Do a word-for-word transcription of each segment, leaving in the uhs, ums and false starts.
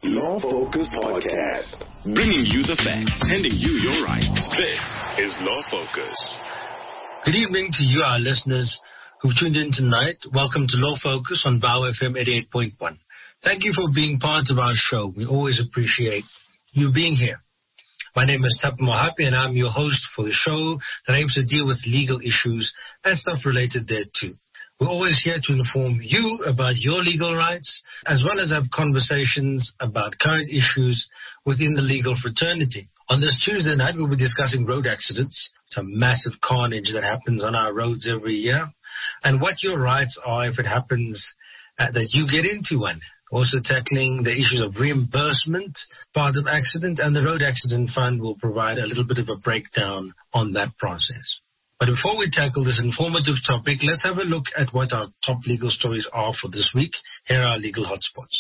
Law Focus Podcast. Bringing you the facts, handing you your rights. This is Law Focus. Good evening to you, our listeners who've tuned in tonight. Welcome to Law Focus on Vow F M eighty-eight point one. Thank you for being part of our show. We always appreciate you being here. My name is Tap Mohapi, and I'm your host for the show that aims to deal with legal issues and stuff related thereto. We're always here to inform you about your legal rights, as well as have conversations about current issues within the legal fraternity. On this Tuesday night, we'll be discussing road accidents, some massive carnage that happens on our roads every year, and what your rights are if it happens uh, that you get into one. Also tackling the issues of reimbursement, part of accident, and the Road Accident Fund will provide a little bit of a breakdown on that process. But before we tackle this informative topic, let's have a look at what our top legal stories are for this week. Here are our legal hotspots.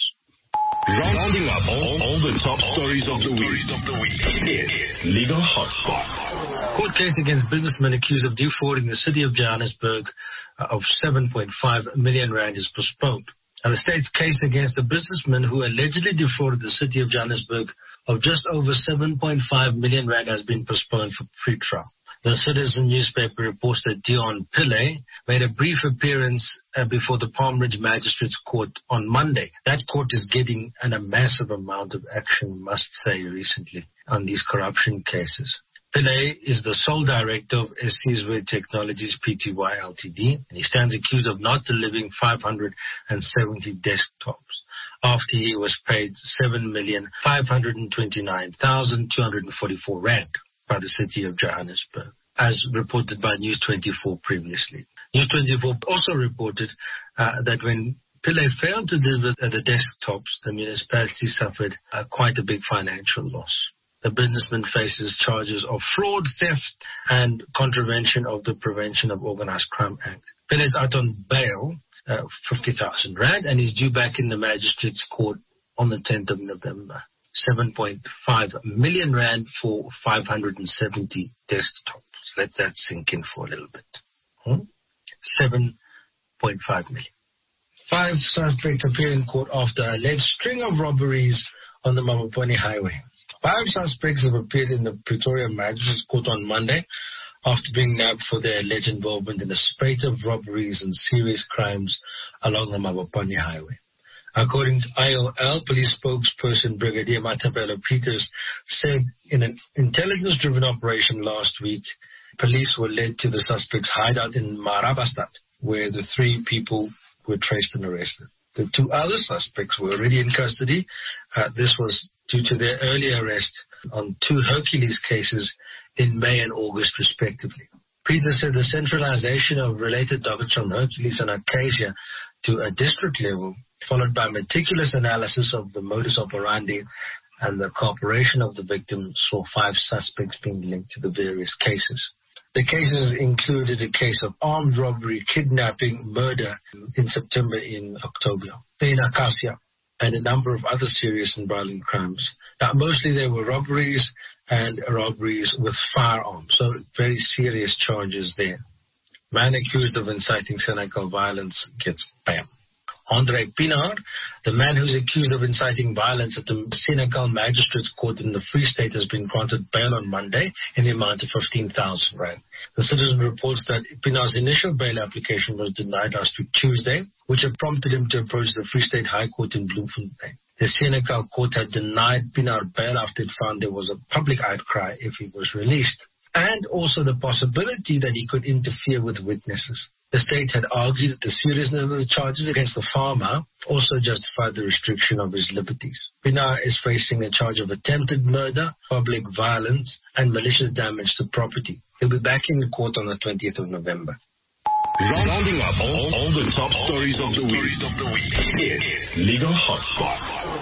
Rounding up all, all the top stories of the week. Of the week. It's Legal Hotspot. Court case against businessmen accused of defrauding the city of Johannesburg of seven point five million rand is postponed. Now, the state's case against a businessman who allegedly defrauded the city of Johannesburg of just over seven point five million rand has been postponed for pre-trial. The Citizen newspaper reports that Dion Pillay made a brief appearance uh, before the Palm Ridge Magistrates Court on Monday. That court is getting an, a massive amount of action, must say, recently on these corruption cases. Pillay is the sole director of Sizwe Technologies Pty Ltd, and he stands accused of not delivering five hundred seventy desktops after he was paid seven million five hundred twenty-nine thousand two hundred forty-four rand by the city of Johannesburg, as reported by News twenty-four previously. News twenty-four also reported uh, that when Pillay failed to deliver uh, the desktops, the municipality suffered uh, quite a big financial loss. The businessman faces charges of fraud, theft, and contravention of the Prevention of Organised Crime Act. Pillay is out on bail, uh, fifty thousand rand, and is due back in the Magistrates Court on the tenth of November. seven point five million rand for five hundred seventy desktops. Let that sink in for a little bit. Hmm? seven point five million. Five suspects appear in court after an alleged string of robberies on the Mabopane Highway. Five suspects have appeared in the Pretoria Magistrates Court on Monday after being nabbed for their alleged involvement in a spate of robberies and serious crimes along the Mabopane Highway. According to I O L, police spokesperson Brigadier Matabelo Peters said in an intelligence-driven operation last week, police were led to the suspect's hideout in Marabastad, where the three people were traced and arrested. The two other suspects were already in custody. Uh, this was due to their earlier arrest on two Hercules cases in May and August, respectively. Peters said the centralization of related dockets from Hercules and Acacia to a district level, followed by meticulous analysis of the modus operandi and the cooperation of the victim, saw five suspects being linked to the various cases. The cases included a case of armed robbery, kidnapping, murder in September in October, in Acacia, and a number of other serious and violent crimes. Now, mostly they were robberies and robberies with firearms, so very serious charges there. Man accused of inciting Senegal violence gets bam. Andre Pinaar, the man who's accused of inciting violence at the Senegal Magistrates Court in the Free State, has been granted bail on Monday in the amount of fifteen thousand rand. The Citizen reports that Pinaar's initial bail application was denied last week Tuesday, which had prompted him to approach the Free State High Court in Bloemfontein. The Senegal court had denied Pinaar bail after it found there was a public outcry if he was released, and also the possibility that he could interfere with witnesses. The state had argued that the seriousness of the charges against the farmer also justified the restriction of his liberties. Pinaar is facing a charge of attempted murder, public violence, and malicious damage to property. He'll be back in the court on the twentieth of November. Rounding up all, all the top stories of the week. Of the week. It's Legal Hotspot.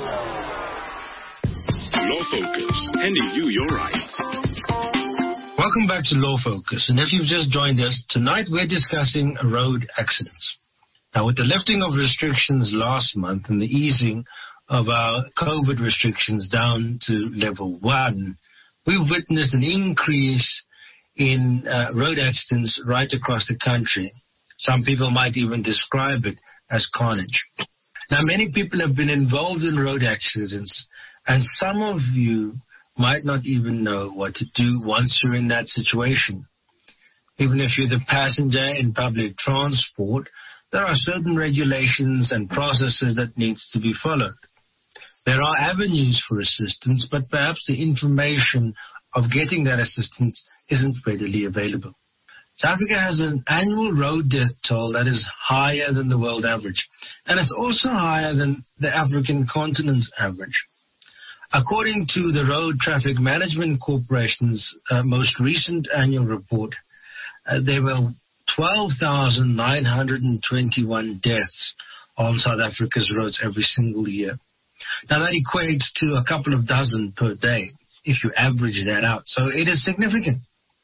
Law Focus, handing you your rights. Welcome back to Law Focus, and if you've just joined us, tonight we're discussing road accidents. Now, with the lifting of restrictions last month and the easing of our COVID restrictions down to level one, we've witnessed an increase in uh, road accidents right across the country. Some people might even describe it as carnage. Now, many people have been involved in road accidents, and some of you might not even know what to do once you're in that situation. Even if you're the passenger in public transport, there are certain regulations and processes that needs to be followed. There are avenues for assistance, but perhaps the information of getting that assistance isn't readily available. South Africa has an annual road death toll that is higher than the world average, and it's also higher than the African continent's average. According to the Road Traffic Management Corporation's uh, most recent annual report, uh, there were twelve thousand nine hundred twenty-one deaths on South Africa's roads every single year. Now, that equates to a couple of dozen per day, if you average that out. So it is significant.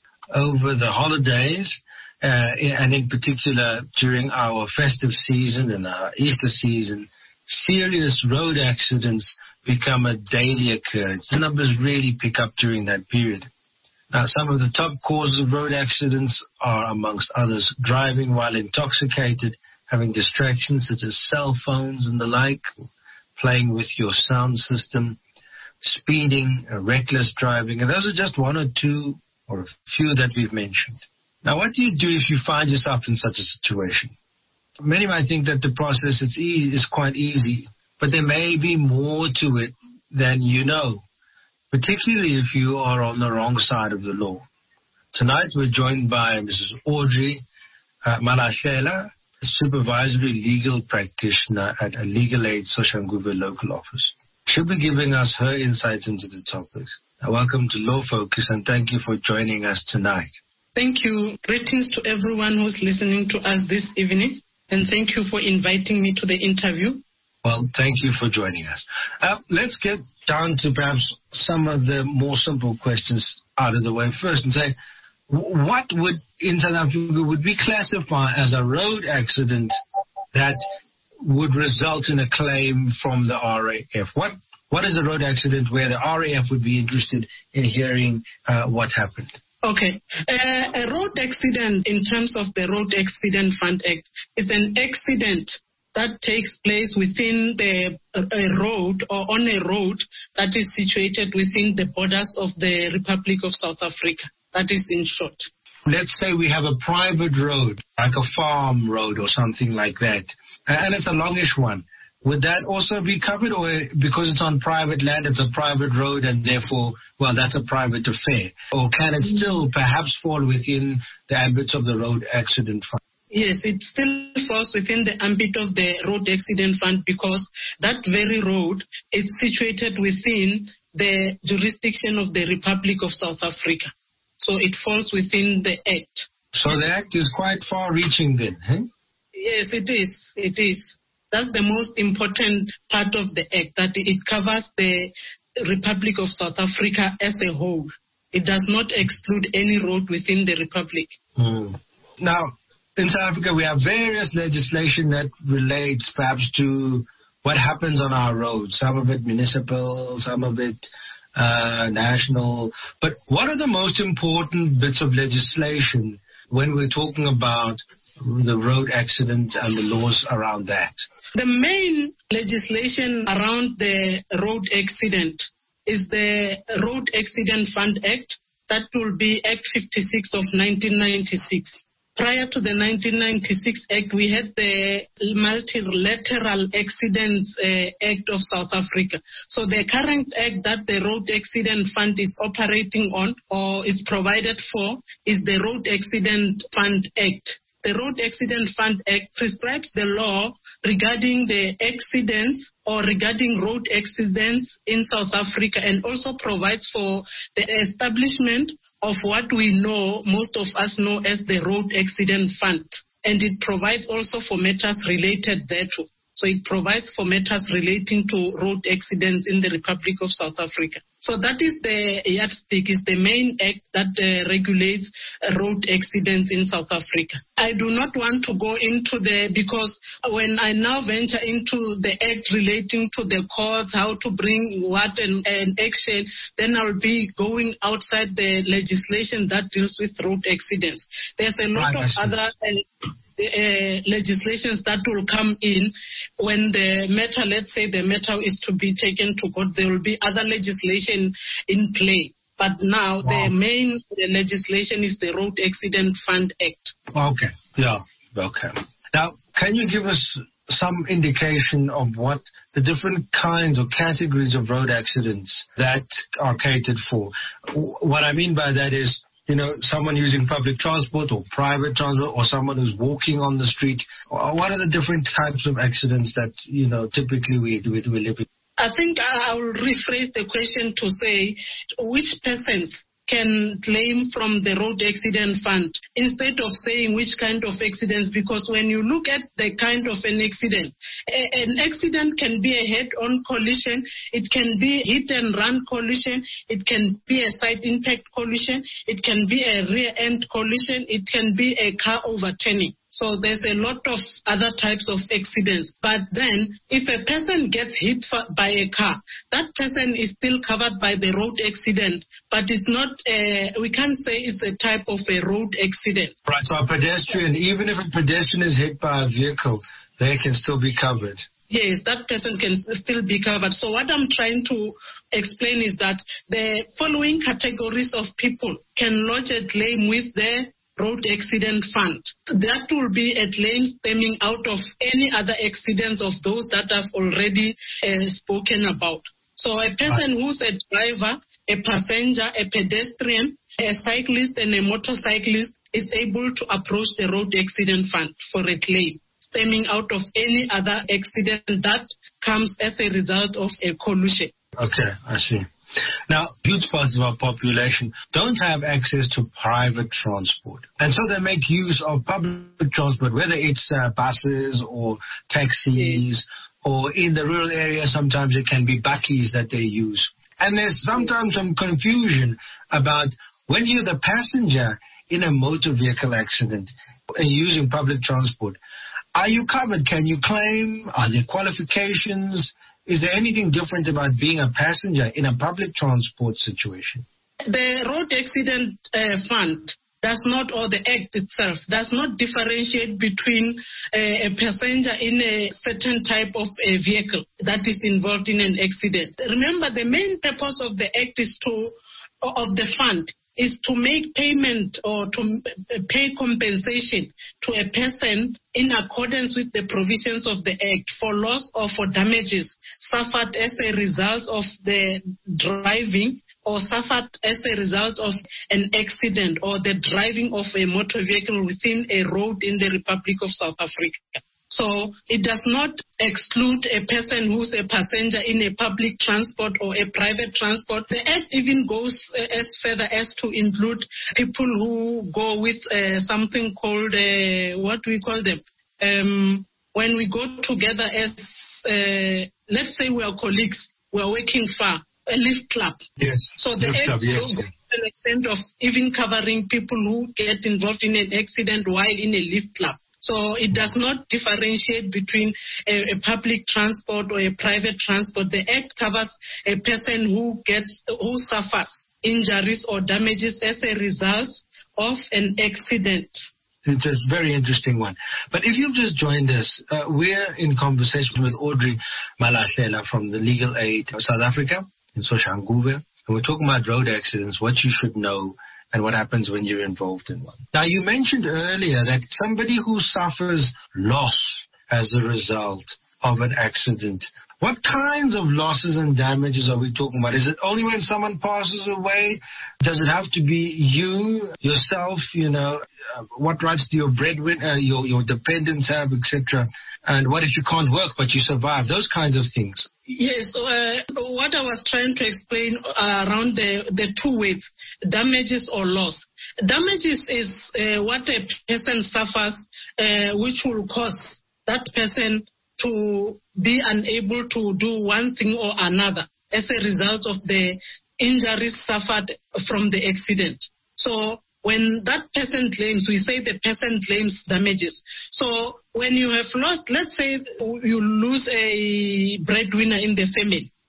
Over the holidays, uh, and in particular during our festive season and our Easter season, serious road accidents become a daily occurrence. The numbers really pick up during that period. Now, some of the top causes of road accidents are, amongst others, driving while intoxicated, having distractions such as cell phones and the like, playing with your sound system, speeding, uh, reckless driving, and those are just one or two or a few that we've mentioned. Now, what do you do if you find yourself in such a situation? Many might think that the process is, e- is quite easy, but there may be more to it than you know, particularly if you are on the wrong side of the law. Tonight, we're joined by Missus Audrey uh, Malahlela, supervisory legal practitioner at a Legal Aid Soshanguve local office. She'll be giving us her insights into the topics. Now, welcome to Law Focus, and thank you for joining us tonight. Thank you. Greetings to everyone who's listening to us this evening, and thank you for inviting me to the interview. Well, thank you for joining us. Uh, let's get down to perhaps some of the more simple questions out of the way first and say, what would, in South Africa, would we classify as a road accident that would result in a claim from the R A F? What What is a road accident where the R A F would be interested in hearing uh, what happened? Okay. Uh, a road accident, in terms of the Road Accident Fund Act, is an accident that takes place within the a road or on a road that is situated within the borders of the Republic of South Africa. That is in short. Let's say we have a private road, like a farm road or something like that, and it's a longish one. Would that also be covered, or because it's on private land, it's a private road and therefore, well, that's a private affair? Or can it still perhaps fall within the ambit of the Road Accident Fund? Yes, it still falls within the ambit of the Road Accident Fund because that very road is situated within the jurisdiction of the Republic of South Africa. So it falls within the Act. So the Act is quite far-reaching then, eh? Yes, it is. It is. That's the most important part of the Act, that it covers the Republic of South Africa as a whole. It does not exclude any road within the Republic. Mm. Now, in South Africa, we have various legislation that relates perhaps to what happens on our roads. Some of it municipal, some of it uh, national. But what are the most important bits of legislation when we're talking about the road accident and the laws around that? The main legislation around the road accident is the Road Accident Fund Act. That will be Act fifty-six of nineteen ninety-six. Prior to the nineteen ninety-six Act, we had the Multilateral Accidents uh, Act of South Africa. So the current act that the Road Accident Fund is operating on or is provided for is the Road Accident Fund Act. The Road Accident Fund Act prescribes the law regarding the accidents or regarding road accidents in South Africa, and also provides for the establishment of what we know, most of us know as the Road Accident Fund. And it provides also for matters related thereto. So it provides for matters relating to road accidents in the Republic of South Africa. So that is the yardstick, is the main act that uh, regulates uh, road accidents in South Africa. I do not want to go into the, because when I now venture into the act relating to the courts, how to bring what and, and action, then I'll be going outside the legislation that deals with road accidents. There's a lot right, of other... Uh, uh, legislations that will come in when the matter, let's say the matter is to be taken to court. There will be other legislation in play. But now wow. the main legislation is the Road Accident Fund Act. Okay, yeah, okay. Now, can you give us some indication of what the different kinds or categories of road accidents that are catered for? What I mean by that is, you know, someone using public transport or private transport or someone who's walking on the street. What are the different types of accidents that, you know, typically we, we, we live in? I think I will rephrase the question to say which persons can claim from the Road Accident Fund instead of saying which kind of accidents, because when you look at the kind of an accident, a, an accident can be a head-on collision, it can be hit-and-run collision, it can be a side impact collision, it can be a rear-end collision, it can be a car overturning. So there's a lot of other types of accidents. But then, if a person gets hit by a car, that person is still covered by the road accident, but it's not, a, we can't say it's a type of a road accident. Right, so a pedestrian, even if a pedestrian is hit by a vehicle, they can still be covered. Yes, that person can still be covered. So what I'm trying to explain is that the following categories of people can lodge a claim with the Road Accident Fund. That will be a claim stemming out of any other accidents of those that I've already uh, spoken about. So a person who's a driver, a passenger, a pedestrian, a cyclist and a motorcyclist is able to approach the Road Accident Fund for a claim stemming out of any other accident that comes as a result of a collision. Okay, I see. Now, huge parts of our population don't have access to private transport. And so they make use of public transport, whether it's uh, buses or taxis, or in the rural area, sometimes it can be bakkies that they use. And there's sometimes some confusion about when you're the passenger in a motor vehicle accident and using public transport, are you covered? Can you claim? Are there qualifications? Is there anything different about being a passenger in a public transport situation? The Road Accident uh, Fund does not, or the Act itself, does not differentiate between uh, a passenger in a certain type of a vehicle that is involved in an accident. Remember, the main purpose of the Act is to, of the fund, is to make payment or to pay compensation to a person in accordance with the provisions of the Act for loss or for damages suffered as a result of the driving or suffered as a result of an accident or the driving of a motor vehicle within a road in the Republic of South Africa. So it does not exclude a person who's a passenger in a public transport or a private transport. The Act even goes uh, as further as to include people who go with uh, something called, uh, what do we call them? Um, when we go together as, uh, let's say we are colleagues, we are working for a lift club. Yes. So the lift Act club, yes. goes to an extent of even covering people who get involved in an accident while in a lift club. So it does not differentiate between a, a public transport or a private transport. The Act covers a person who gets, who suffers injuries or damages as a result of an accident. It's a very interesting one. But if you've just joined us, uh, we're in conversation with Audrey Malahlela from the Legal Aid of South Africa in Soshanguve. And we're talking about road accidents, what you should know, and what happens when you're involved in one. Now, you mentioned earlier that somebody who suffers loss as a result of an accident, what kinds of losses and damages are we talking about? Is it only when someone passes away? Does it have to be you, yourself, you know? Uh, what rights do your breadwinner, uh, your, your dependents have, et cetera? And what if you can't work but you survive? Those kinds of things. Yes, uh, what I was trying to explain uh, around the, the two ways, damages or loss. Damages is uh, what a person suffers, uh, which will cause that person to be unable to do one thing or another as a result of the injuries suffered from the accident. So when that person claims, we say the person claims damages. So when you have lost, let's say you lose a breadwinner in the family,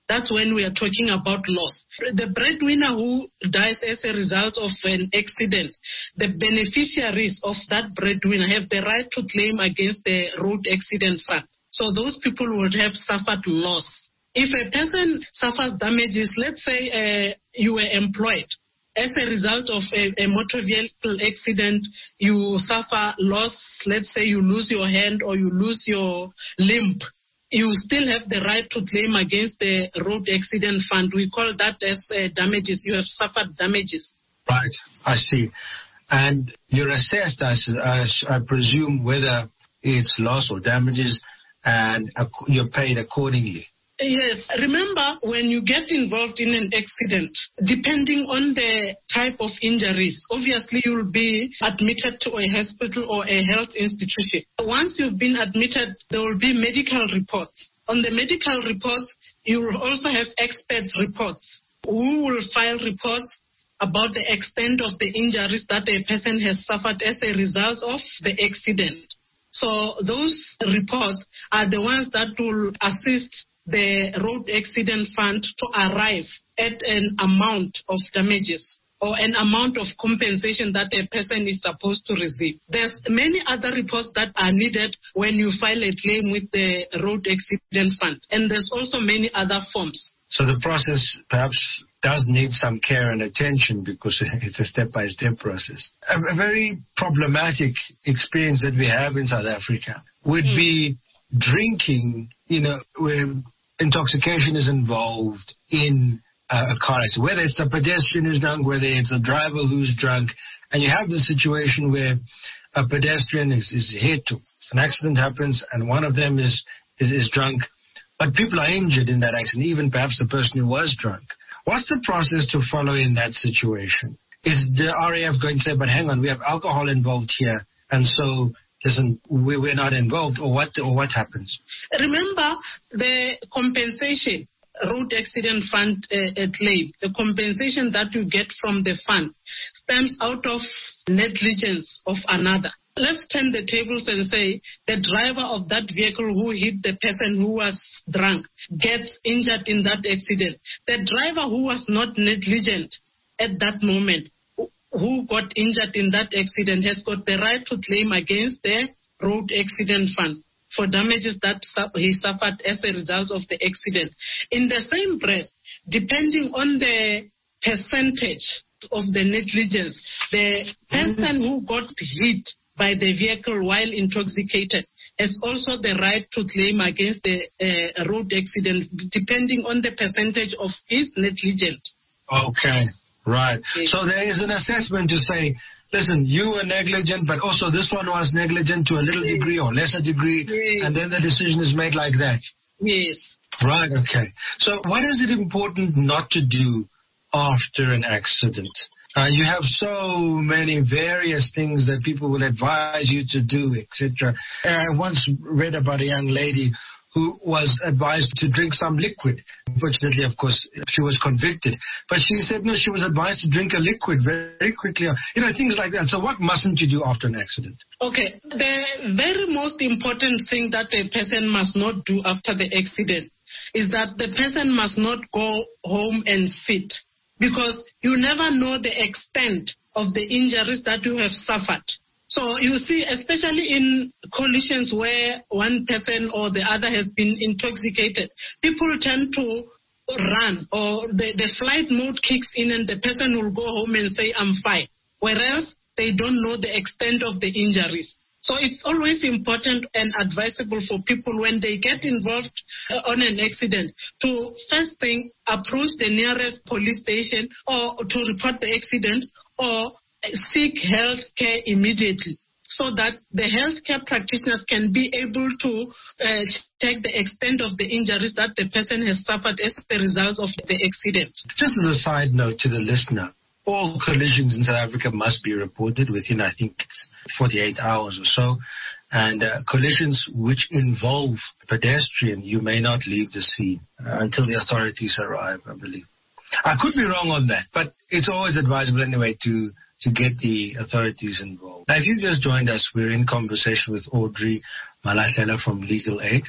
that's when we are talking about loss. The breadwinner who dies as a result of an accident, the beneficiaries of that breadwinner have the right to claim against the road accident fund. So those people would have suffered loss. If a person suffers damages, let's say uh, you were employed, as a result of a, a motor vehicle accident, you suffer loss, let's say you lose your hand or you lose your limb, you still have the right to claim against the road accident fund. We call that as uh, damages. You have suffered damages. Right, I see. And you're assessed, I, I, I presume, whether it's loss or damages, and you're paid accordingly. Yes. Remember, when you get involved in an accident, depending on the type of injuries, obviously you'll be admitted to a hospital or a health institution. Once you've been admitted, there will be medical reports. On the medical reports, you will also have experts' reports who will file reports about the extent of the injuries that a person has suffered as a result of the accident. So those reports are the ones that will assist the road accident fund to arrive at an amount of damages or an amount of compensation that a person is supposed to receive. There's many other reports that are needed when you file a claim with the road accident fund. And there's also many other forms. So the process perhaps does need some care and attention because it's a step-by-step process. A, a very problematic experience that we have in South Africa would mm. be drinking, you know, where intoxication is involved in uh, a car accident, whether it's the pedestrian who's drunk, whether it's a driver who's drunk, and you have the situation where a pedestrian is, is hit, an accident happens, and one of them is, is, is drunk, but people are injured in that accident, even perhaps the person who was drunk. What's the process to follow in that situation? Is the R A F going to say, but hang on, we have alcohol involved here, and so listen, we, we're not involved, or what, or what happens? Remember, the compensation, road accident fund uh, claim, the compensation that you get from the fund stems out of negligence of another. Let's turn the tables and say the driver of that vehicle who hit the person who was drunk gets injured in that accident. The driver who was not negligent at that moment, who got injured in that accident, has got the right to claim against the road accident fund for damages that he suffered as a result of the accident. In the same breath, depending on the percentage of the negligence, the person who got hit by the vehicle while intoxicated has also the right to claim against the uh, road accident, depending on the percentage of his negligence. Okay. Right. So there is an assessment to say, listen, you were negligent, but also this one was negligent to a little degree or lesser degree, yes. And then the decision is made like that. Yes. Right, okay. So what is it important not to do after an accident? Uh, you have so many various things that people will advise you to do, et cetera. I once read about a young lady who was advised to drink some liquid. Unfortunately, of course, she was convicted. But she said, no, she was advised to drink a liquid very quickly. You know, things like that. So what mustn't you do after an accident? Okay. The very most important thing that a person must not do after the accident is that the person must not go home and sit, because you never know the extent of the injuries that you have suffered. So you see, especially in collisions where one person or the other has been intoxicated, people tend to run, or the, the flight mode kicks in and the person will go home and say, I'm fine, whereas they don't know the extent of the injuries. So it's always important and advisable for people when they get involved uh, on an accident to first thing approach the nearest police station or to report the accident or seek health care immediately, so that the healthcare practitioners can be able to uh, check the extent of the injuries that the person has suffered as a result of the accident. Just as a side note to the listener, all collisions in South Africa must be reported within, I think, it's forty-eight hours or so. And uh, collisions which involve a pedestrian, you may not leave the scene uh, until the authorities arrive, I believe. I could be wrong on that, but it's always advisable anyway to to get the authorities involved. Now, if you just joined us, we're in conversation with Audrey Malahlela from Legal Aid.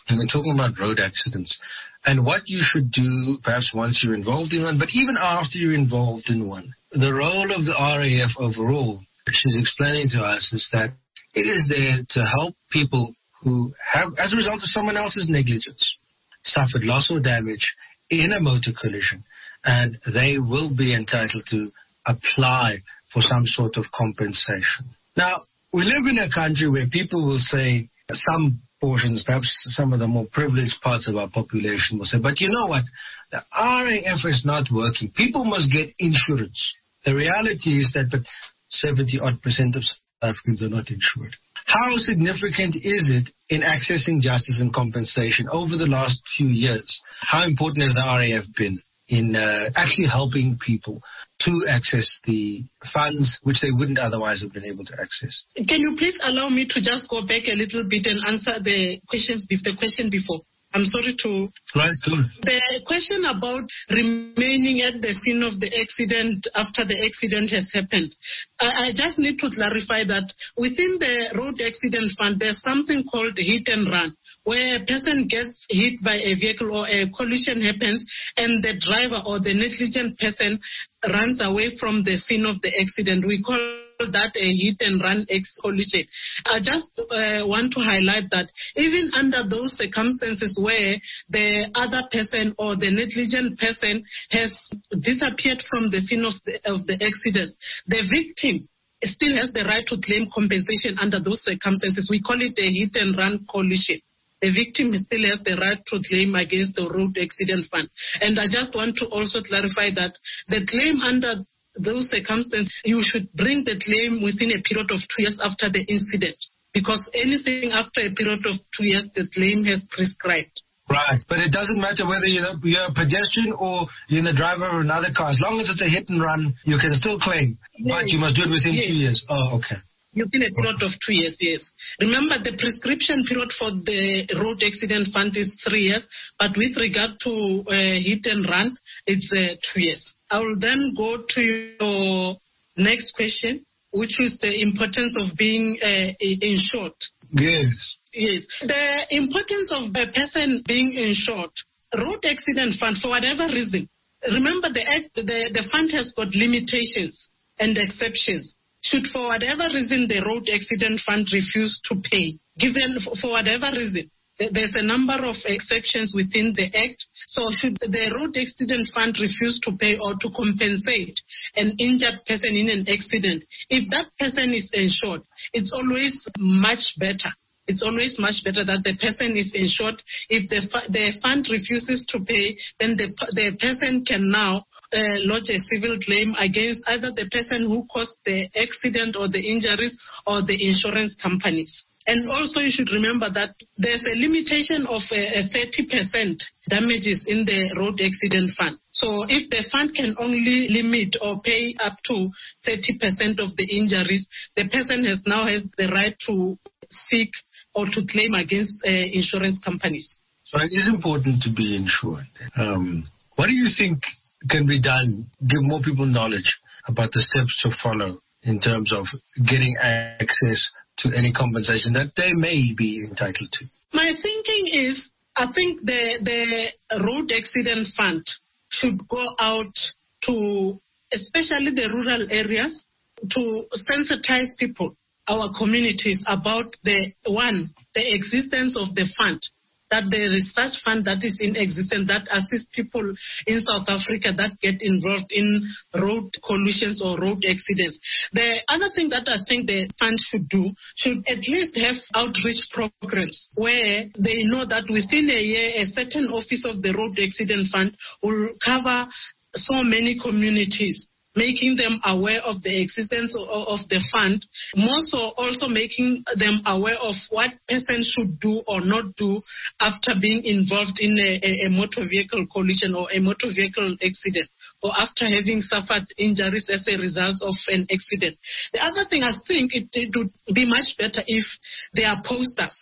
and we're talking about road accidents and what you should do perhaps once you're involved in one, but even after you're involved in one. The role of the R A F overall, which she's explaining to us, is that it is there to help people who have, as a result of someone else's negligence, suffered loss or damage in a motor collision, and they will be entitled to apply for some sort of compensation. Now, we live in a country where people will say, some portions, perhaps some of the more privileged parts of our population will say, but you know what, the R A F is not working. People must get insurance. The reality is that but seventy odd percent of South Africans are not insured. How significant is it in accessing justice and compensation over the last few years? How important has the R A F been in uh, actually helping people to access the funds which they wouldn't otherwise have been able to access? Can you please allow me to just go back a little bit and answer the questions, the question before? I'm sorry to... Right, good. The question about remaining at the scene of the accident after the accident has happened. I, I just need to clarify that within the road accident fund, there's something called hit and run, where a person gets hit by a vehicle or a collision happens and the driver or the negligent person runs away from the scene of the accident. We call that a hit and run ex-collision. I just uh, want to highlight that even under those circumstances where the other person or the negligent person has disappeared from the scene of the, of the accident, the victim still has the right to claim compensation under those circumstances. We call it a hit and run collision. The victim still has the right to claim against the road accident fund. And I just want to also clarify that the claim under those circumstances, you should bring the claim within a period of two years after the incident, because anything after a period of two years, the claim has prescribed. Right, but it doesn't matter whether you're, you're a pedestrian or you're the driver of another car. As long as it's a hit and run, you can still claim, yes. But you must do it within yes. two years. Oh, okay. Within a period of two years, yes. Remember, the prescription period for the road accident fund is three years, but with regard to uh, hit and run, it's uh, two years. I will then go to your next question, which is the importance of being uh, insured. Yes. Yes. The importance of a person being insured. Road accident fund, for whatever reason, remember the, the, the fund has got limitations and exceptions. Should for whatever reason the road accident fund refuse to pay, given for, for whatever reason, there's a number of exceptions within the Act. So should the road accident fund refuse to pay or to compensate an injured person in an accident, if that person is insured, it's always much better. It's always much better that the person is insured. If the the fund refuses to pay, then the the person can now uh, lodge a civil claim against either the person who caused the accident or the injuries or the insurance companies. And also you should remember that there's a limitation of uh, thirty percent damages in the road accident fund. So if the fund can only limit or pay up to thirty percent of the injuries, the person has now has the right to seek or to claim against uh, insurance companies. So it is important to be insured. Um, what do you think can be done, give more people knowledge about the steps to follow in terms of getting access to any compensation that they may be entitled to? My thinking is, I think the, the road accident fund should go out to, especially the rural areas, to sensitize people, our communities, about the one, the existence of the fund, that there is such fund that is in existence that assists people in South Africa that get involved in road collisions or road accidents. The other thing that I think the fund should do, should at least have outreach programs where they know that within a year, a certain office of the road accident fund will cover so many communities, making them aware of the existence of the fund, more so also making them aware of what person should do or not do after being involved in a, a motor vehicle collision or a motor vehicle accident, or after having suffered injuries as a result of an accident. The other thing, I think it, it would be much better if there are posters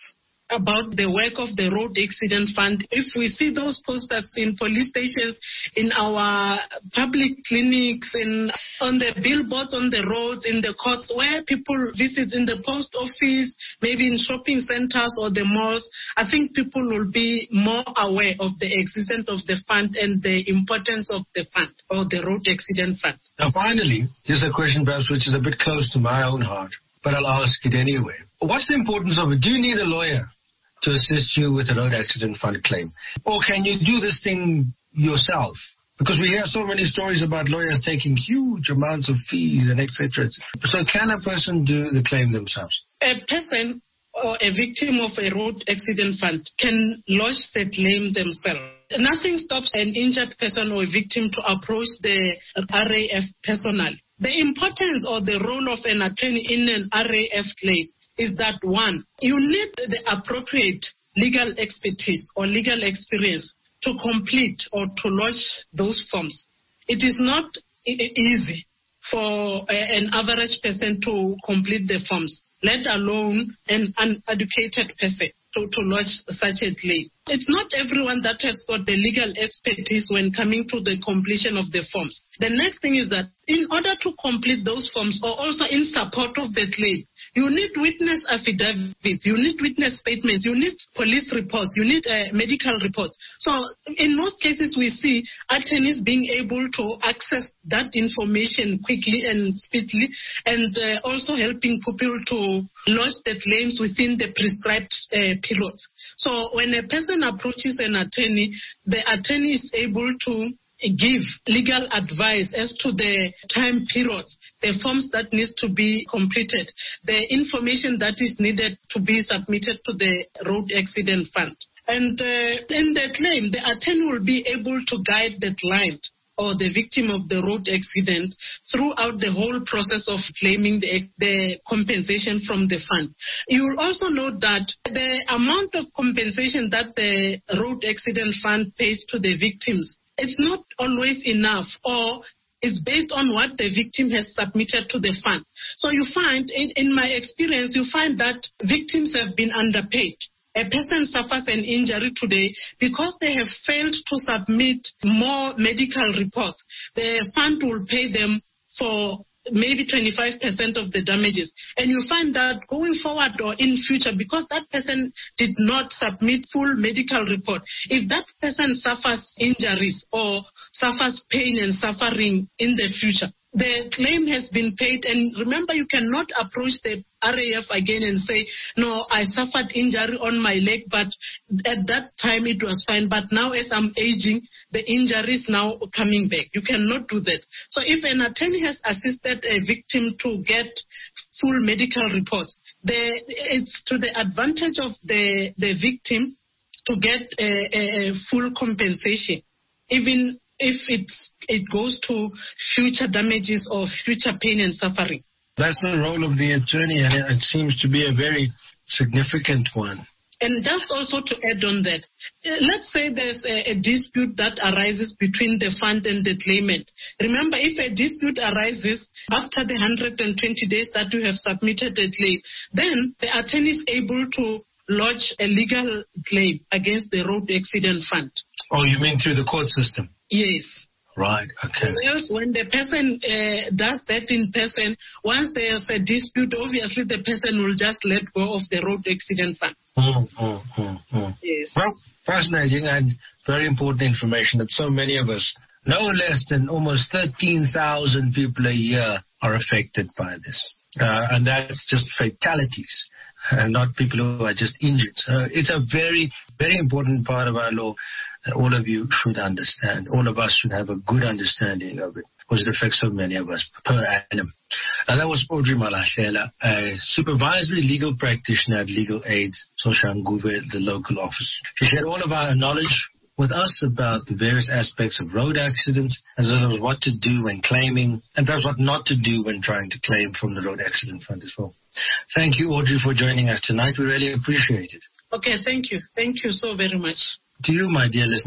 about the work of the Road Accident Fund. If we see those posters in police stations, in our public clinics, in on the billboards on the roads, in the courts, where people visit, in the post office, maybe in shopping centers or the malls, I think people will be more aware of the existence of the fund and the importance of the fund or the Road Accident Fund. Now, finally, here's a question perhaps which is a bit close to my own heart, but I'll ask it anyway. What's the importance of it? Do you need a lawyer to assist you with a road accident fund claim? Or can you do this thing yourself? Because we hear so many stories about lawyers taking huge amounts of fees and et cetera, et cetera. So can a person do the claim themselves? A person or a victim of a road accident fund can lodge the claim themselves. Nothing stops an injured person or a victim to approach the R A F personnel. The importance or the role of an attorney in an R A F claim is that, one, you need the appropriate legal expertise or legal experience to complete or to lodge those forms. It is not e- easy for uh, an average person to complete the forms, let alone an uneducated person to, to lodge such a claim. It's not everyone that has got the legal expertise when coming to the completion of the forms. The next thing is that in order to complete those forms, or also in support of the claim, you need witness affidavits, you need witness statements, you need police reports, you need uh, medical reports. So in most cases we see attorneys being able to access that information quickly and speedily, and uh, also helping people to lodge the claims within the prescribed uh, periods. So when a person approaches an attorney, the attorney is able to give legal advice as to the time periods, the forms that need to be completed, the information that is needed to be submitted to the Road Accident Fund. And uh, in the claim, the attorney will be able to guide the client or the victim of the road accident throughout the whole process of claiming the, the compensation from the fund. You will also note that the amount of compensation that the Road Accident Fund pays to the victims, it's not always enough, or it's based on what the victim has submitted to the fund. So you find, in, in my experience, you find that victims have been underpaid. A person suffers an injury today because they have failed to submit more medical reports. The fund will pay them for maybe twenty-five percent of the damages. And you find that going forward or in future, because that person did not submit full medical report, if that person suffers injuries or suffers pain and suffering in the future, the claim has been paid. And remember, you cannot approach the R A F again and say, no, I suffered injury on my leg, but at that time it was fine. But now as I'm aging, the injury is now coming back. You cannot do that. So if an attorney has assisted a victim to get full medical reports, the, it's to the advantage of the, the victim to get a, a full compensation, even if it's, it goes to future damages or future pain and suffering. That's the role of the attorney, and it seems to be a very significant one. And just also to add on that, let's say there's a, a dispute that arises between the fund and the claimant. Remember, if a dispute arises after the one hundred twenty days that you have submitted a claim, then the attorney is able to lodge a legal claim against the Road Accident Fund. Oh, you mean through the court system? Yes. Right, okay. Else, when the person uh, does that in person, once there's a dispute, obviously the person will just let go of the Road Accident Fund. Mm, mm, mm, mm. Yes. Well, fascinating and very important information that so many of us, no less than almost thirteen thousand people a year are affected by this. Uh, and that's just fatalities, and not people who are just injured. So it's a very, very important part of our law that all of you should understand. All of us should have a good understanding of it, because it affects so many of us per annum. And that was Audrey Malahlela, a supervisory legal practitioner at Legal Aid Soshanguve, the local office. She shared all of our knowledge with us about the various aspects of road accidents, as well as what to do when claiming, and perhaps what not to do when trying to claim from the Road Accident Fund as well. Thank you, Audrey, for joining us tonight. We really appreciate it. Okay, thank you. Thank you so very much. To you, my dear listener,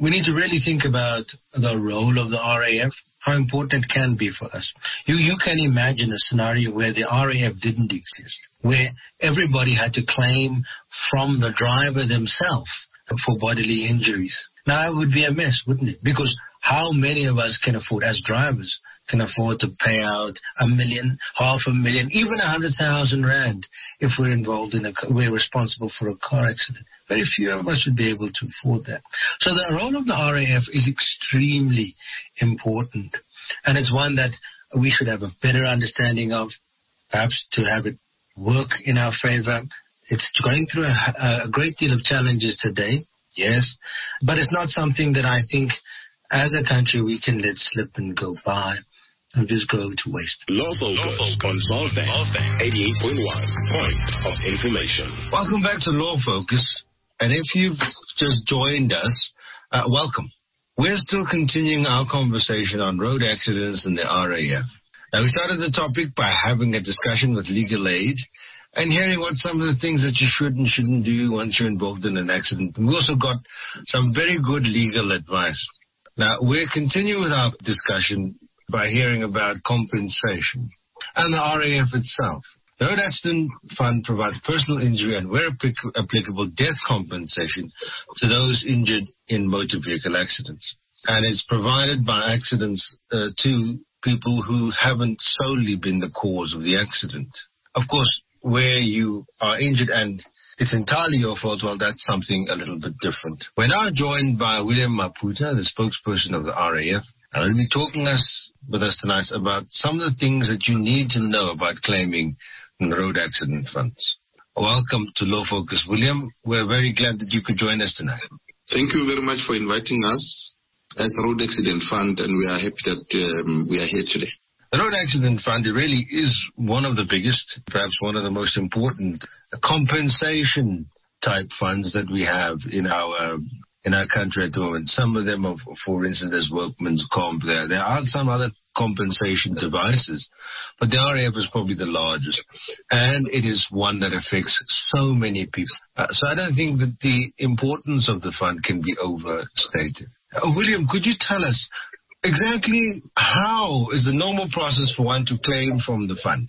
we need to really think about the role of the R A F, how important it can be for us. You, you can imagine a scenario where the R A F didn't exist, where everybody had to claim from the driver themselves for bodily injuries. Now, it would be a mess, wouldn't it? Because how many of us can afford, as drivers, can afford to pay out a million, half a million, even a hundred thousand rand if we're involved in a, we're responsible for a car accident? Very few of us would be able to afford that. So the role of the R A F is extremely important, and it's one that we should have a better understanding of, perhaps to have it work in our favor. It's going through a, a great deal of challenges today, yes, but it's not something that I think as a country we can let slip and go by and just go to waste. Law Focus on Mustang eighty-eight point one, point of information. Welcome back to Law Focus, and if you've just joined us, uh, welcome. We're still continuing our conversation on road accidents and the R A F. Now, we started the topic by having a discussion with legal aid and hearing what some of the things that you should and shouldn't do once you're involved in an accident. We also got some very good legal advice. Now, we'll continue with our discussion by hearing about compensation and the R A F itself. The Road Accident Fund provides personal injury and, where applicable, death compensation to those injured in motor vehicle accidents. And it's provided by accidents uh, to people who haven't solely been the cause of the accident. Of course, where you are injured and it's entirely your fault, well, that's something a little bit different. We're now joined by William Maputa, the spokesperson of the R A F, and he'll be talking us, with us tonight about some of the things that you need to know about claiming road accident funds. Welcome to Law Focus, William. We're very glad that you could join us tonight. Thank you very much for inviting us as a Road Accident Fund, and we are happy that um, we are here today. The Road Accident Fund, it really is one of the biggest, perhaps one of the most important compensation type funds that we have in our um, in our country at the moment. Some of them, are, for instance, there's workman's comp there. There are some other compensation devices, but the R A F is probably the largest, and it is one that affects so many people. Uh, so I don't think that the importance of the fund can be overstated. Uh, William, could you tell us exactly how is the normal process for one to claim from the fund?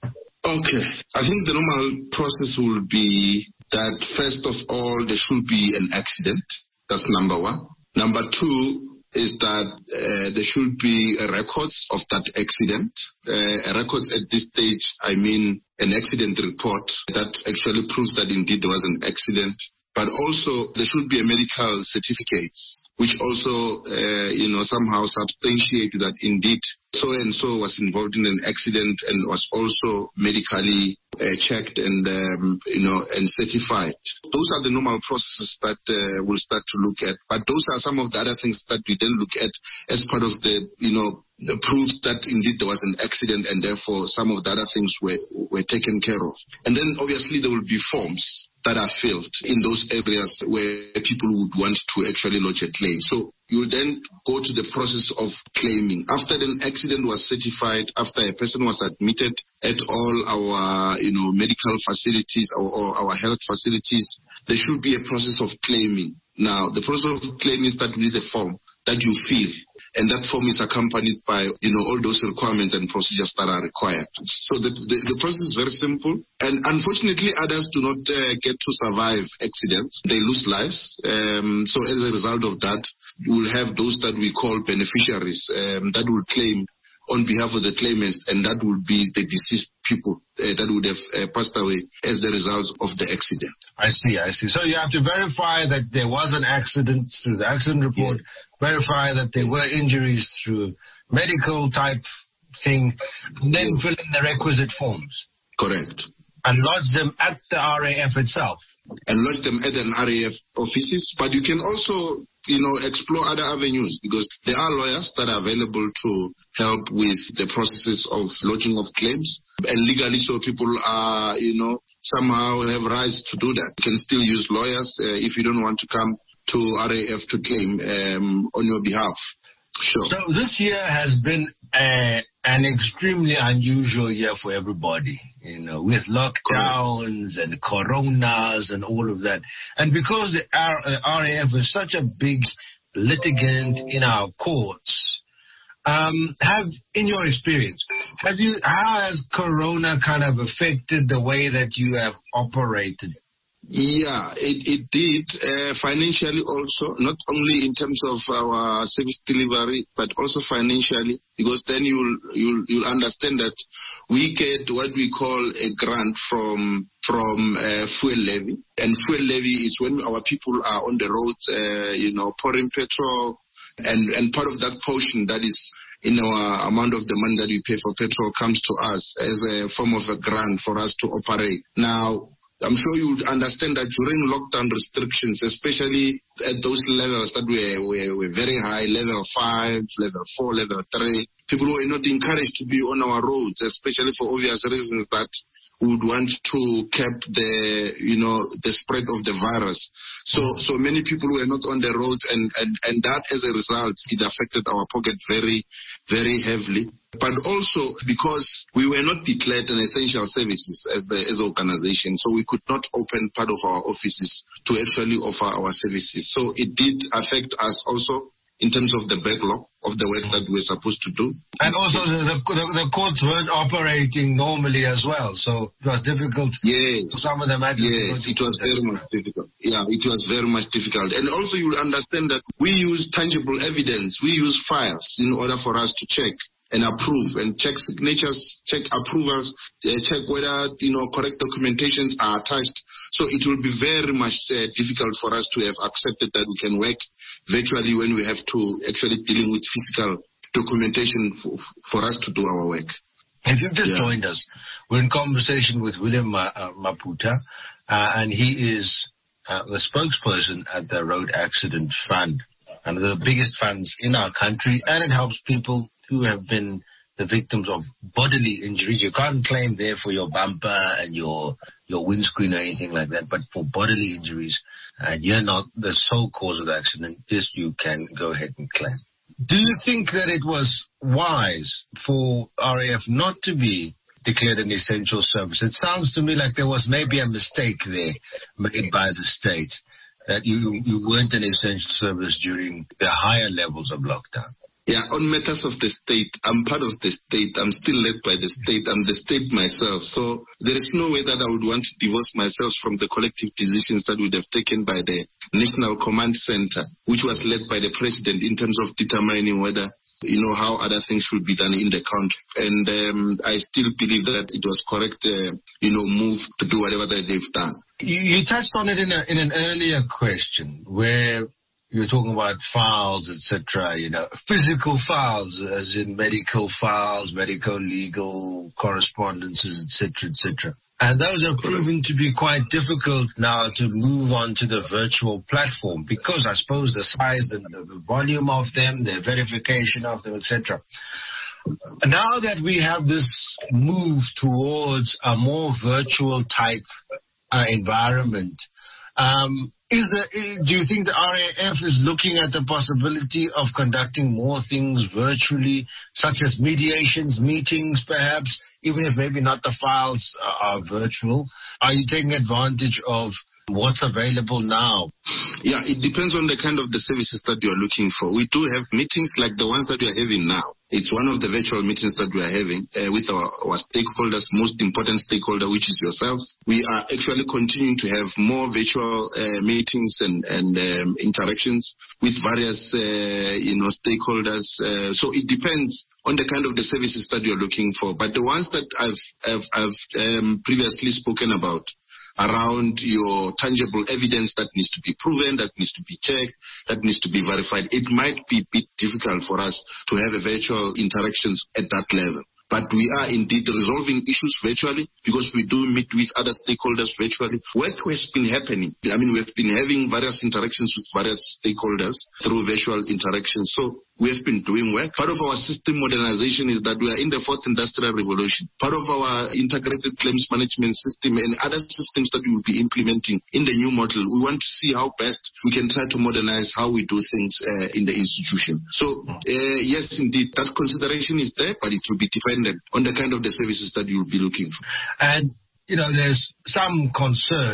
Okay. I think the normal process will be that, first of all, there should be an accident. That's number one. Number two is that uh, there should be a records of that accident. Uh, a records at this stage, I mean an accident report that actually proves that indeed there was an accident. But also there should be a medical certificate, which also, uh, you know, somehow substantiate that indeed so-and-so was involved in an accident and was also medically uh, checked and, um, you know, and certified. Those are the normal processes that uh, we'll start to look at. But those are some of the other things that we then look at as part of the, you know, the proof that indeed there was an accident and therefore some of the other things were, were taken care of. And then obviously there will be forms that are filled in those areas where people would want to actually lodge a claim. So you will then go to the process of claiming. After an accident was certified, after a person was admitted at all our, you know, medical facilities or, or our health facilities, there should be a process of claiming. Now, the process of claiming starts with a form that you fill, and that form is accompanied by, you know, all those requirements and procedures that are required. So the, the, the process is very simple, and unfortunately others do not uh, get to survive accidents. They lose lives. Um, so as a result of that, we will have those that we call beneficiaries um, that will claim on behalf of the claimants, and that would be the deceased people uh, that would have uh, passed away as the result of the accident. I see, I see. So you have to verify that there was an accident through the accident report, yes. Verify that there were injuries through medical type thing, and then fill in the requisite forms. Correct. And lodge them at the R A F itself. And lodge them at an R A F offices, but you can also, you know, explore other avenues, because there are lawyers that are available to help with the processes of lodging of claims. And legally, so people are, you know, somehow have rights to do that. You can still use lawyers uh, if you don't want to come to R A F to claim um, on your behalf. Sure. So this year has been a, an extremely unusual year for everybody, you know, with lockdowns and coronas and all of that. And because the R A F is such a big litigant in our courts. Um, have, in your experience, have you, how has Corona kind of affected the way that you have operated? Yeah, it, it did, uh, financially also, not only in terms of our service delivery, but also financially, because then you'll, you'll, you'll understand that we get what we call a grant from, from, uh, fuel levy. And fuel levy is when our people are on the roads, uh, you know, pouring petrol, and, and part of that portion that is in our amount of the money that we pay for petrol comes to us as a form of a grant for us to operate. Now, I'm sure you would understand that during lockdown restrictions, especially at those levels that were, were, were very high, level five, level four, level three, people were not encouraged to be on our roads, especially for obvious reasons that we would want to cap the, you know, the spread of the virus. So, so many people were not on the roads, and, and, and that as a result, it affected our pocket very, very heavily. But also because we were not declared an essential services as the as organization, so we could not open part of our offices to actually offer our services. So it did affect us also in terms of the backlog of the work that we're supposed to do. And also the, the, the courts weren't operating normally as well, so it was difficult yes. for some of them. Yes, it was very much difficult. Yeah, it was very much difficult. And also you'll understand that we use tangible evidence. We use files in order for us to check and approve and check signatures, check approvals, uh, check whether, you know, correct documentations are attached. So it will be very much uh, difficult for us to have accepted that we can work virtually when we have to actually dealing with physical documentation for, for us to do our work. If you've just yeah. joined us, we're in conversation with William Maputa, uh, and he is uh, the spokesperson at the Road Accident Fund, one of the biggest funds in our country, and it helps people who have been the victims of bodily injuries. You can't claim there for your bumper and your your windscreen or anything like that, but for bodily injuries, and you're not the sole cause of the accident, yes, you can go ahead and claim. Do you think that it was wise for R A F not to be declared an essential service? It sounds to me like there was maybe a mistake there made by the state, that you, you weren't an essential service during the higher levels of lockdown. Yeah, on matters of the state, I'm part of the state. I'm still led by the state. I'm the state myself. So there is no way that I would want to divorce myself from the collective decisions that would have taken by the National Command Center, which was led by the president in terms of determining whether, you know, how other things should be done in the country. And um, I still believe that it was correct, uh, you know, move to do whatever that they've done. You, you touched on it in, a, in an earlier question where you're talking about files, et cetera, you know, physical files, as in medical files, medical, legal, correspondences, et cetera, et cetera. And those are proving to be quite difficult now to move on to the virtual platform because I suppose the size, the, the volume of them, the verification of them, et cetera. Now that we have this move towards a more virtual type uh, environment, um, Is the, do you think the R A F is looking at the possibility of conducting more things virtually, such as mediations, meetings perhaps, even if maybe not the files are virtual? Are you taking advantage of what's available now? Yeah, it depends on the kind of the services that you are looking for. We do have meetings like the ones that we are having now. It's one of the virtual meetings that we are having uh, with our, our stakeholders, most important stakeholder, which is yourselves. We are actually continuing to have more virtual uh, meetings and, and um, interactions with various, uh, you know, stakeholders. Uh, so it depends on the kind of the services that you're looking for. But the ones that I've, I've, I've um, previously spoken about, around your tangible evidence that needs to be proven, that needs to be checked, that needs to be verified. It might be a bit difficult for us to have a virtual interactions at that level. But we are indeed resolving issues virtually because we do meet with other stakeholders virtually. Work has been happening. I mean, we've been having various interactions with various stakeholders through virtual interactions. So we have been doing work. Part of our system modernization is that we are in the fourth industrial revolution. Part of our integrated claims management system and other systems that we will be implementing in the new model, we want to see how best we can try to modernize how we do things uh, in the institution. So, uh, yes, indeed, that consideration is there, but it will be dependent on the kind of the services that you will be looking for. And, you know, there's some concern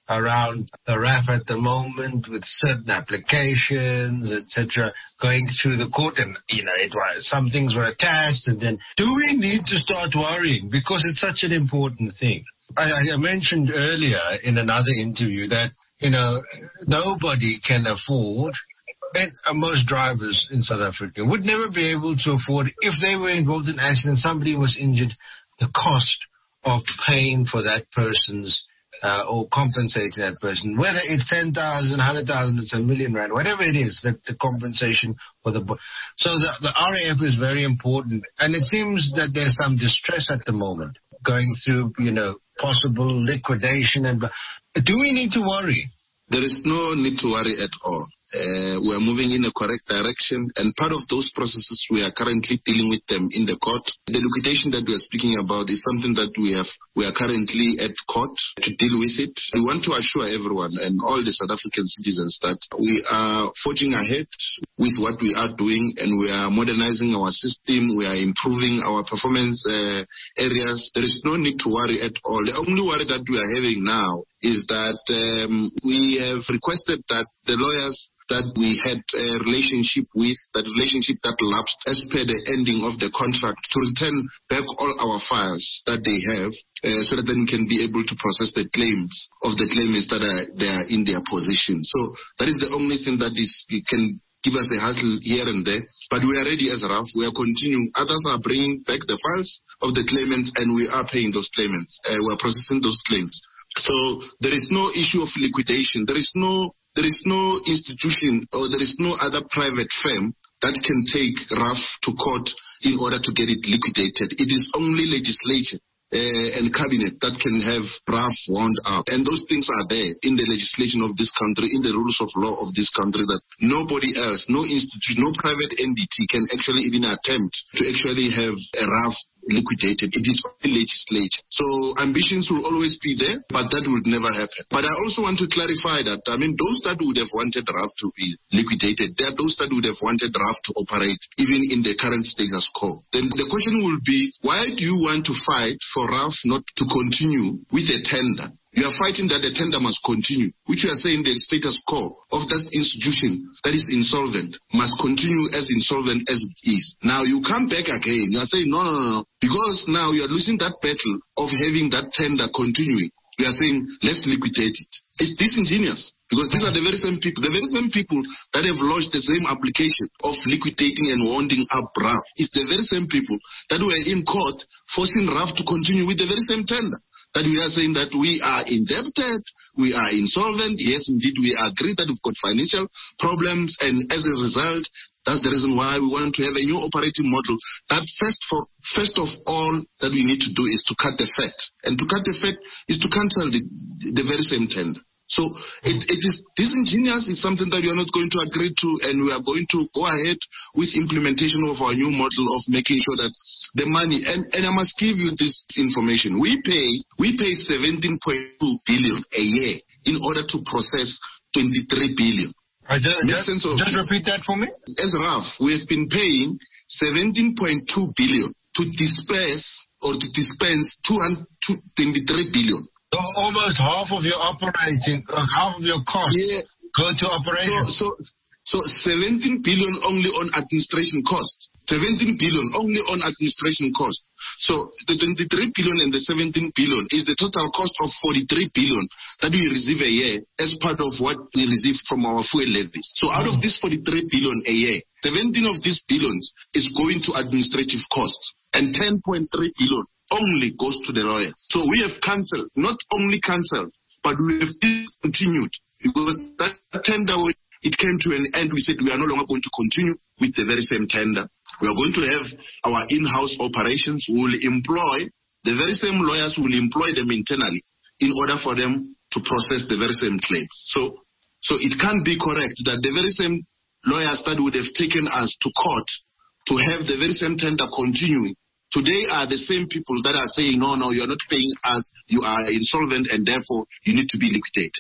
around the R A F at the moment with certain applications, et cetera, going through the court, and you know, it was some things were attached. And then, do we need to start worrying because it's such an important thing? I, I mentioned earlier in another interview that you know nobody can afford. And most drivers in South Africa would never be able to afford, if they were involved in an accident, somebody was injured, the cost of paying for that person's uh, or compensating that person, whether it's ten thousand, one hundred thousand, it's a million rand, whatever it is, that the compensation for the... So the, the R A F is very important. And it seems that there's some distress at the moment going through, you know, possible liquidation. And do we need to worry? There is no need to worry at all. Uh, we are moving in a correct direction, and part of those processes we are currently dealing with them in the court. The liquidation that we are speaking about is something that we have we are currently at court to deal with it. We want to assure everyone and all the South African citizens that we are forging ahead with what we are doing, and we are modernizing our system. We are improving our performance uh, areas. There is no need to worry at all. The only worry that we are having now is that um, we have requested that the lawyers that we had a relationship with, that relationship that lapsed as per the ending of the contract, to return back all our files that they have uh, so that they can be able to process the claims of the claimants that are, they are in their position. So that is the only thing that is can give us a hassle here and there. But we are ready as R A F. We are continuing. Others are bringing back the files of the claimants, and we are paying those claimants. Uh, we are processing those claims. So there is no issue of liquidation. There is no There is no institution or there is no other private firm that can take R A F to court in order to get it liquidated. It is only legislation uh, and cabinet that can have R A F wound up. And those things are there in the legislation of this country, in the rules of law of this country, that nobody else, no institution, no private entity can actually even attempt to actually have a R A F liquidated. It is only legislature. So ambitions will always be there, but that would never happen. But I also want to clarify that, I mean, those that would have wanted R A F to be liquidated, there are those that would have wanted R A F to operate even in the current status quo. Then the question will be, why do you want to fight for R A F not to continue with a tender? You are fighting that the tender must continue, which you are saying the status quo of that institution that is insolvent must continue as insolvent as it is. Now you come back again, you are saying no, no, no, no, because now you are losing that battle of having that tender continuing. You are saying let's liquidate it. It's disingenuous, because these are the very same people, the very same people that have lodged the same application of liquidating and winding up R A F. It's the very same people that were in court forcing R A F to continue with the very same tender. That we are saying that we are indebted, we are insolvent. Yes, indeed, we agree that we've got financial problems, and as a result, that's the reason why we want to have a new operating model. That first, for first of all, that we need to do is to cut the fat, and to cut the fat is to cancel the, the very same tender. So it, it is disingenuous. It's something that we are not going to agree to, and we are going to go ahead with implementation of our new model of making sure that the money, and, and I must give you this information. We pay we pay seventeen point two billion a year in order to process twenty-three billion. I just, just, just repeat that for me. As R A F, we have been paying seventeen point two billion to disperse or to dispense two hundred twenty-three billion. So almost half of your operating, uh, half of your costs yeah. go to operation. So, so, so seventeen billion only on administration costs. seventeen billion only on administration costs. So the twenty-three billion and the seventeen billion is the total cost of forty-three billion that we receive a year as part of what we receive from our fuel levies. So out of this forty-three billion a year, seventeen of these billions is going to administrative costs, and ten point three billion only goes to the lawyers. So we have cancelled, not only cancelled, but we have discontinued, because that tender, when it came to an end, we said we are no longer going to continue with the very same tender. We are going to have our in-house operations. We will employ the very same lawyers, we will employ them internally in order for them to process the very same claims. So, so it can't be correct that the very same lawyers that would have taken us to court to have the very same tender continuing today are the same people that are saying, no, no, you're not paying us, you are insolvent, and therefore you need to be liquidated.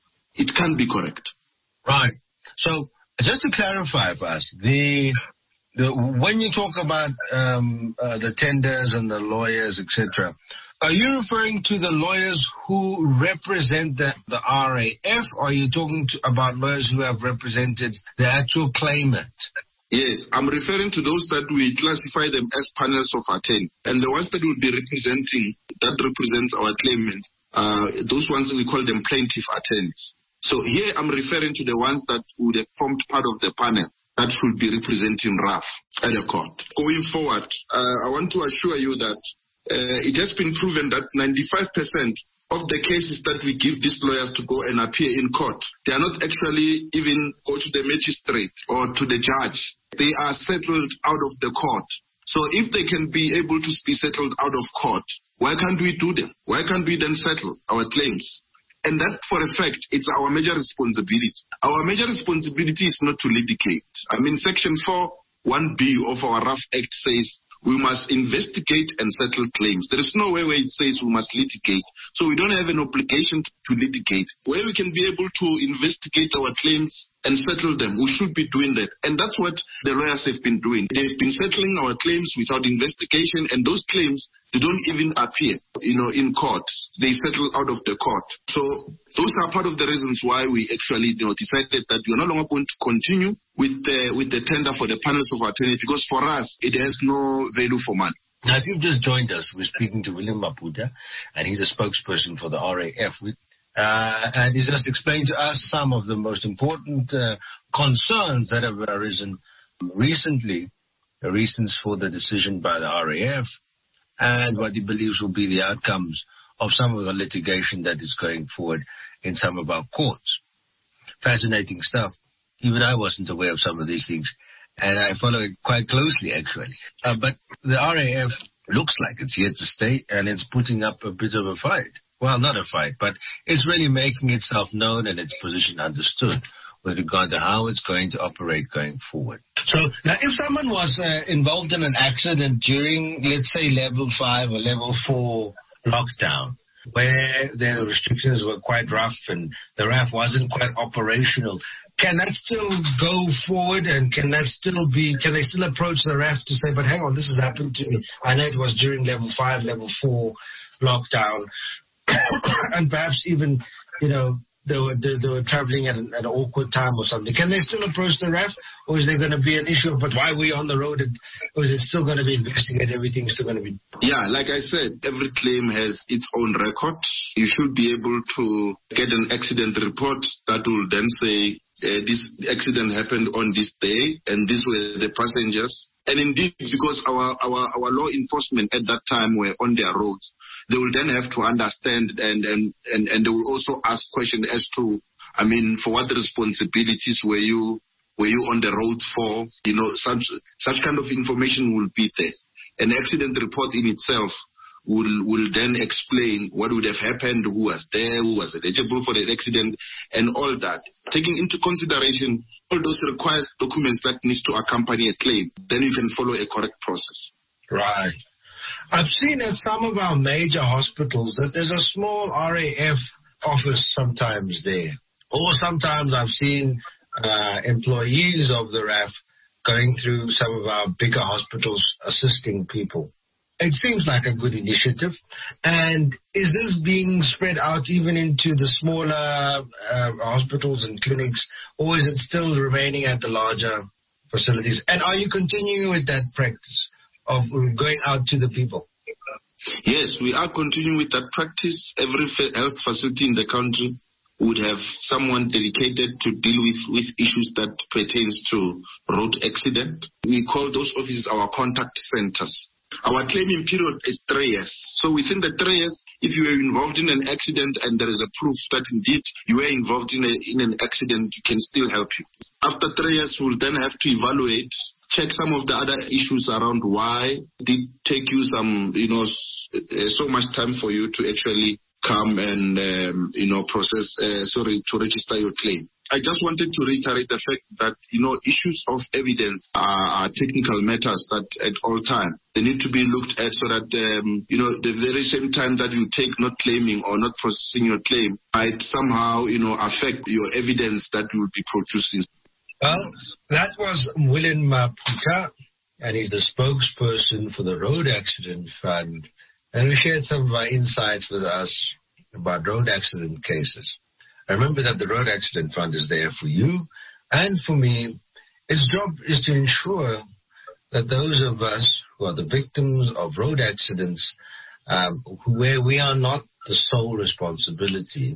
It can't be correct. Right. So just to clarify for us, the, the when you talk about um, uh, the tenders and the lawyers, et cetera, Are you referring to the lawyers who represent the, the R A F, or are you talking to, about lawyers who have represented the actual claimant? Yes, I'm referring to those that we classify them as panels of attorney. And the ones that will be representing, that represents our claimants, uh, those ones we call them plaintiff attorneys. So here I'm referring to the ones that would have formed part of the panel that should be representing R A F at the court. Going forward, uh, I want to assure you that uh, it has been proven that ninety-five percent of the cases that we give these lawyers to go and appear in court, they are not actually even go to the magistrate or to the judge. They are settled out of the court. So if they can be able to be settled out of court, why can't we do them? Why can't we then settle our claims? And that, for a fact, it's our major responsibility. Our major responsibility is not to litigate. I mean, Section four one B of our R A F Act says we must investigate and settle claims. There is no way where it says we must litigate. So we don't have an obligation to litigate. Where we can be able to investigate our claims and settle them, we should be doing that. And that's what the lawyers have been doing. They've been settling our claims without investigation, and those claims, they don't even appear, you know, in court. They settle out of the court. So those are part of the reasons why we actually, you know, decided that we're no longer going to continue with the with the tender for the panels of attorney, because for us, it has no value for money. Now, if you've just joined us, we're speaking to William Maputa, and he's a spokesperson for the R A F. Uh, and he's just explained to us some of the most important uh, concerns that have arisen recently, the reasons for the decision by the R A F, and what he believes will be the outcomes of some of the litigation that is going forward in some of our courts. Fascinating stuff. Even I wasn't aware of some of these things, and I follow it quite closely, actually. Uh, but the R A F looks like it's here to stay, and it's putting up a bit of a fight. Well, not a fight, but it's really making itself known and its position understood with regard to how it's going to operate going forward. So now if someone was uh, involved in an accident during, let's say, level five or level four lockdown, where the restrictions were quite rough and the R A F wasn't quite operational, can that still go forward, and can that still be, can they still approach the R A F to say, but hang on, this has happened to me. I know it was during level five, level four lockdown, and perhaps even, you know, they were, they, they were traveling at an, at an awkward time or something. Can they still approach the R A F, or is there going to be an issue of, but why are we on the road, and, or is it still going to be investigated, everything's still going to be... Yeah, like I said, every claim has its own record. You should be able to get an accident report that will then say, Uh, this accident happened on this day, and these were the passengers. And indeed, because our, our, our law enforcement at that time were on their roads, they will then have to understand, and, and, and, and they will also ask questions as to, I mean, for what responsibilities were you were you on the road for? You know, such such kind of information will be there. An accident report in itself will will then explain what would have happened, who was there, who was eligible for the accident, and all that. Taking into consideration all those required documents that needs to accompany a claim, then you can follow a correct process. Right. I've seen at some of our major hospitals that there's a small R A F office sometimes there. Or sometimes I've seen uh, employees of the R A F going through some of our bigger hospitals assisting people. It seems like a good initiative. And is this being spread out even into the smaller uh, hospitals and clinics, or is it still remaining at the larger facilities? And are you continuing with that practice of going out to the people? Yes, we are continuing with that practice. Every health facility in the country would have someone dedicated to deal with, with issues that pertains to road accident. We call those offices our contact centers. Our claiming period is three years. So within the three years, if you were involved in an accident and there is a proof that indeed you were involved in, a, in an accident, we can still help you. After three years, we'll then have to evaluate, check some of the other issues around why did it take you some, you know, so much time for you to actually come and, um, you know, process, uh, sorry, to register your claim. I just wanted to reiterate the fact that, you know, issues of evidence are, are technical matters that at all times they need to be looked at so that, um, you know, the very same time that you take not claiming or not processing your claim might somehow, you know, affect your evidence that you will be producing. Well, that was William Maputa, and he's the spokesperson for the Road Accident Fund and we shared some of our insights with us about road accident cases. I remember that the Road Accident Fund is there for you and for me. Its job is to ensure that those of us who are the victims of road accidents, um, where we are not the sole responsibility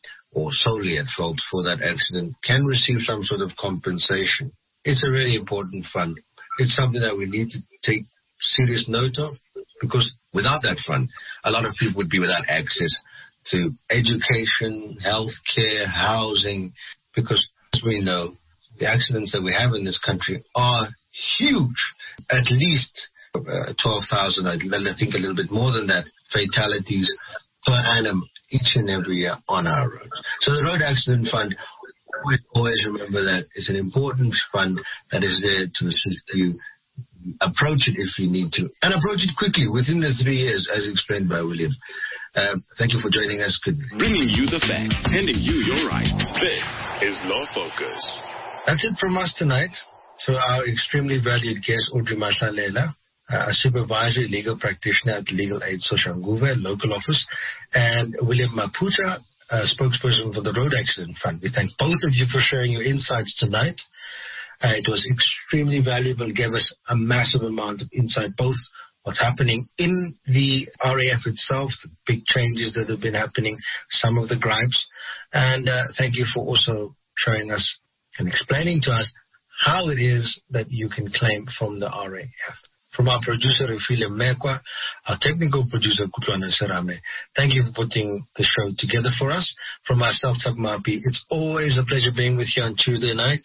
or solely at fault for that accident, can receive some sort of compensation. It's a really important fund. It's something that we need to take serious note of, because without that fund, a lot of people would be without access to education, health care, housing, because as we know, the accidents that we have in this country are huge. At least uh, twelve thousand, I think a little bit more than that, fatalities per annum each and every year on our roads. So the Road Accident Fund, always, always remember that it's an important fund that is there to assist you. Approach it if you need to, and approach it quickly within the three years, as explained by William. Um, thank you for joining us. Good night. Bringing you the facts, handing you your rights. This is Law Focus. That's it from us tonight. So our extremely valued guest, Audrey Mahlalela, uh, a supervisory legal practitioner at Legal Aid Soshanguve local office, and William Maputa, a spokesperson for the Road Accident Fund. We thank both of you for sharing your insights tonight. Uh, it was extremely valuable, gave us a massive amount of insight, both what's happening in the R A F itself, the big changes that have been happening, some of the gripes, and uh, thank you for also showing us and explaining to us how it is that you can claim from the R A F. From our producer, Refile Mekwa, our technical producer, Kutlwana Serame, thank you for putting the show together for us. From myself, Tabmapi, it's always a pleasure being with you on Tuesday night.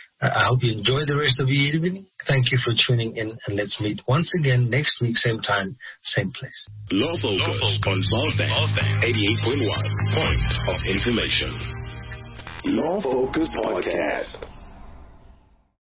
I hope you enjoy the rest of your evening. Thank you for tuning in, and let's meet once again next week, same time, same place. Law Focus on Southern eighty-eight point one, point of information. Law Focus Podcast.